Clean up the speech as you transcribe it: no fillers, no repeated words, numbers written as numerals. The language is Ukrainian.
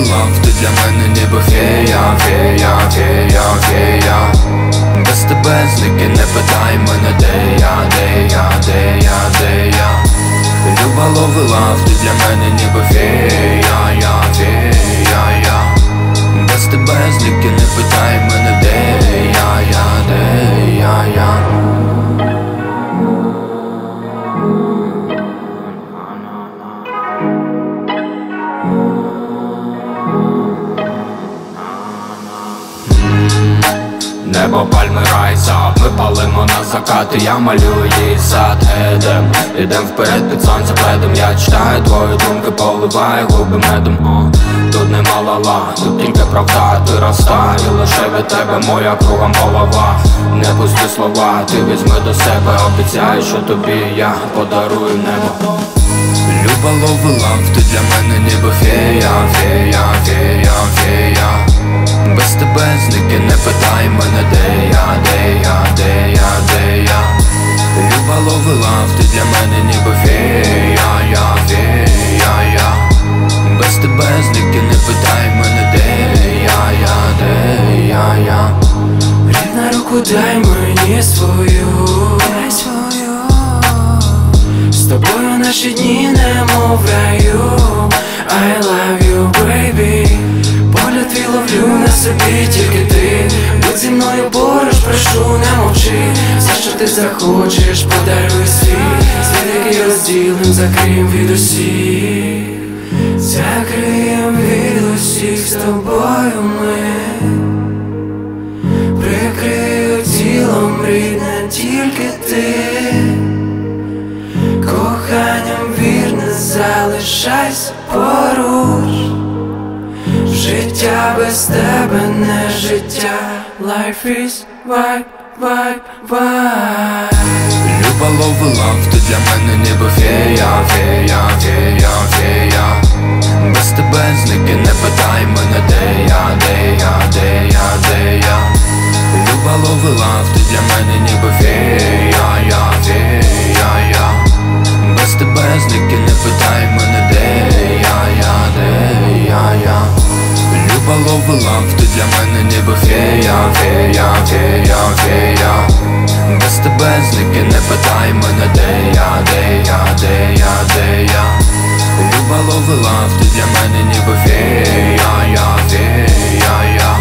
ловила, ти для мене ніби фея, фея, фея, фея. Без тебе злики, не питай мене, де я, де я, де я, де я. Люба ловила, ти для мене ніби фея, я, фея, я. Без тебе злики, не питай мене, де я, де я. Небо, пальми, рай, сад, ми палимо на закати, я малюю їй сад. Ідем вперед під сонце пледом, я читаю твої думки, поливаю губи медом. Тут нема ла-ла, тут тільки правда, ти розстань, і лише від тебе моя кругом голова. Не пусти слова, ти візьми до себе, обіцяю, що тобі я подарую небо. Люба ловила, ти для мене ніби фея, фея, фея, фея. Без тебе злики, не питай мене, де я, де я, де я, де я. Люба ловила, ти для мене ніби фея, я, фея, я. Без тебе злики, не питай мене, де я, де я. Рідна, руку дай мені свою, дай свою. З тобою наші дні немов в раю. I love you, baby. Погляд твій ловлю на собі, тільки ти. Будь зі мною поруч, прошу, не мовчи. Все, що ти захочеш, подаруй світ. Світ, який розділим, закриєм від усіх. Закриєм від усіх, з тобою ми. Прикрию тілом, рідне, тільки ти. Коханням вірне, залишайся поруч. Життя без тебе не життя. Life is vibe, vibe, vibe. Люба ловила, ти для мене ніби фея, фея, фея, фея. Без тебе злики, не питай мене, де я, де я, де я, де я. Люба ловила, ти для мене ніби фея, я, фея, я. Без тебе злики, не питай мене, де я, де я. Люба ловила, ти для мене ніби фея, фея, фея, фея. Без тебе злики, не питай мене, де я, де я, де я, де я. Люба ловила, ти для мене ніби фея, я, фея, я.